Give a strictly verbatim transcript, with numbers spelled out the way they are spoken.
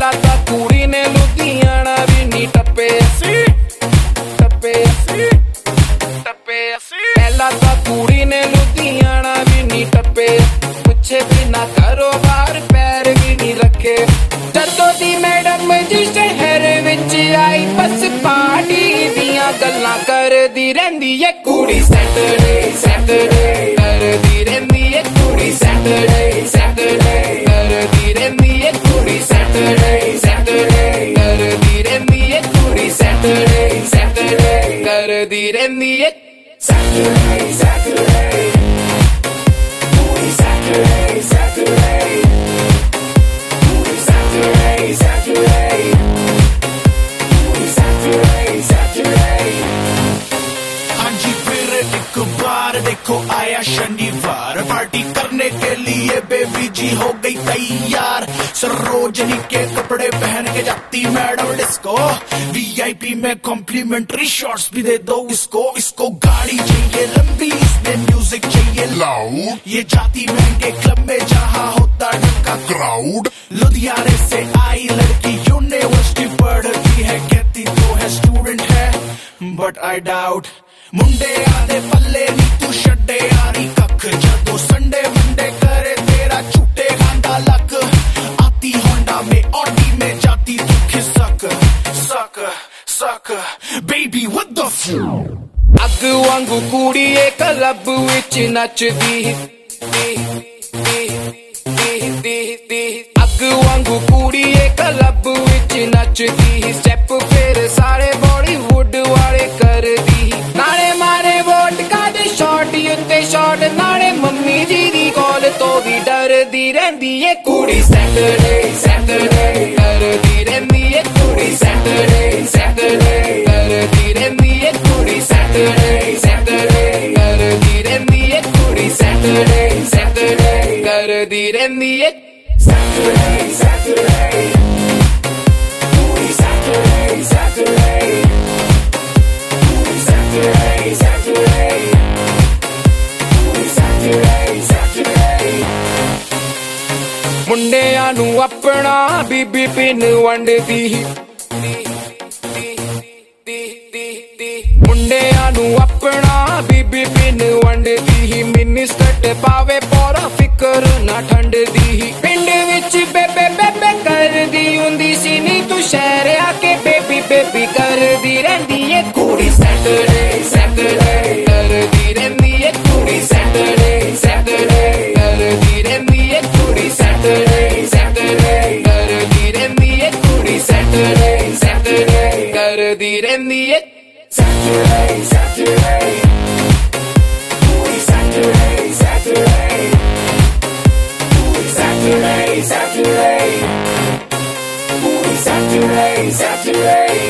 ਪਹਿਲਾਂ ਤਾਂ ਕੁੜੀ ਨੇ ਲੁਧਿਆਣਾ ਵੀ ਨੀ ਟੱਪੇ ਸੀ ਟੱਪੇ ਸੀ ਟੱਪੇ ਸੀ ਪਹਿਲਾਂ ਤਾਂ ਕੁੜੀ ਨੇ ਲੁਧਿਆਣਾ ਵੀ ਨੀ ਟੱਪੇ ਪੁੱਛੇ ਬਿਨਾ ਕਾਰੋਬਾਰ ਪੈਰ ਵੀ ਨੀ ਰੱਖੇ ਜਦੋਂ ਦੀ ਮੈਡਮ ਜੀ ਸ਼ਹਿਰ ਵਿੱਚ ਆਈ ਬਸ ਪਾਰਟੀ ਦੀਆਂ ਗੱਲਾਂ ਕਰਦੀ ਰਹਿੰਦੀ ਏ ਕੁੜੀ ਸੈਟਰਡੇ ਸੈਟਰਡੇ ਕਰਦੀ ਰਹਿੰਦੀ ਏ ਕੁੜੀ ਸੈਟਰਡੇ ਸੈਟਰਡੇ ਕਰਦੀ ਰਹਿੰਦੀ ਏ ਕੁੜੀ ਸੈਟਰਡੇ ਸੈਟਰਡੇ ਕਰਦੀ ਰਹਿੰਦੀ ਏ ਕੁੜੀ ਸੈਟਰਡੇ ਸੈਟਰਡੇ ਕਰਦੀ ਰਹਿੰਦੀ ਏ ਸੈਟਰਡੇ ਸੈਟਰਡੇ ਕੁੜੀ ਸੈਟਰਡੇ ਸੈਟਰਡੇ ਕੁੜੀ ਸੈਟਰਡੇ ਸੈਟਰਡੇ ਕੁੜੀ ਸੈਟਰਡੇ ਸੈਟਰਡੇ ਹਾਂਜੀ फिर एक बार देखो आया शनिवार पार्टी करने के लिए बेबी जी हो गई तैयार सरोजनी के कपड़े पहन के जाती मैडम डिस्को वीआईपी में कॉम्प्लीमेंट्री शॉट्स भी दे दो इसको इसको गाड़ी चाहिए लंबी इसमें म्यूजिक चाहिए लाउड ये जाती महंगे क्लब में जहाँ होता ढंका क्राउड लुधियाने से आई लड़की यूनिवर्सिटी पढ़ती है कहती तो है स्टूडेंट है बट आई डाउट मुंडे आधे पल्ले नी तू छड्डे यारी कख जदों संडे मंडे करे तेरा झूठे गांदा लक आती होंडा में ऑडी में जाती तू खिसक सक सक बेबी व्हाट द फक ਅੱਗ ਵਾਂਗੂ ਕੁੜੀ ਏ ਕਲੱਬ ਵਿੱਚ ਨੱਚਦੀ ਅੱਗ ਵਾਂਗੂ ਕੁੜੀ ਏ ਕਲੱਬ ਵਿੱਚ ਨੱਚਦੀ ਸਟੈਪ ਫੇਰ ਸਾਰੇ ਬਾਲੀਵੁੱਡ ਵਾਲੇ ਕਰਦੀ ਨਾਲੇ ਮਾਰੇ ਵੋਟਕਾ ਦੇ ਸ਼ਾਟ ਉੱਤੇ ਸ਼ਾਟ ਨਾਲੇ ਮੰਮੀ ਜੀ ਦੀ ਕੋਲ ਤੋਂ ਵੀ ਡਰਦੀ ਰਹਿੰਦੀ ਏ ਕੁੜੀ ਸੈਟਰਡੇ ਸੈਟਰਡੇ ਕਰਦੀ ਰਹਿੰਦੀ ਏ ਕੁੜੀ ਸੈਟਰਡੇ ਸੈਟਰਡੇ ਕਰਦੀ ਰਹਿੰਦੀ ਏ ਕੁੜੀ ਸੈਟਰਡੇ ਸੈਟਰਡੇ ਕਰਦੀ ਰਹਿੰਦੀ ਏ ਕੁੜੀ ਸੈਟਰਡੇ ਸੈਟਰਡੇ ਕਰਦੀ ਰਹਿੰਦੀ ਏ Saturday, Saturday, Booty Saturday, Saturday, Booty Saturday, Saturday, Booty Saturday, Saturday. ਮੁੰਡਿਆਂ ਨੂੰ ਆਪਣਾ ਬੀਬੀ ਪਿੰਨ ਵੰਡਦੀ ਮੁੰਡਿਆਂ ਨੂੰ ਆਪਣਾ ਬੀਬੀ ਪਿੰਨ ਵੰਡਦੀ ਮਿਨਿਸਕਟ ਪਾਵੇ ਪੋਰਾ ਫਿਕਰ ਨਾ ਠੰਡਦੀ ਪਿੰਡ ਵਿੱਚ ਬੇਬੇ ਬੇਬੇ ਕਰਦੀ ਹੁੰਦੀ ਸੀ ਨੀ ਤੂੰ ਸ਼ਹਿਰ ਆ ਕੇ ਬੇਬੀ ਬੇਬੀ ਕਰਦੀ ਰਹਿੰਦੀ ਏ ਕੁੜੀ ਸੈਟਰਡੇ ਸੈਟਰਡੇ ਕਰਦੀ ਰਹਿੰਦੀ ਏ ਕੁੜੀ ਸੈਟਰਡੇ ਸੈਟਰਡੇ ਕਰਦੀ ਰਹਿੰਦੀ ਏ ਕੁੜੀ ਸੈਟਰਡੇ ਸੈਟਰਡੇ ਕਰਦੀ ਰਹਿੰਦੀ ਏ ਕੁੜੀ ਸੈਟਰਡੇ ਸੈਟਰਡੇ ਕਰਦੀ ਰਹਿੰਦੀ ਏ Saturday, Saturday, Booty Saturday, Saturday, Booty Saturday, Saturday, Booty Saturday, Saturday.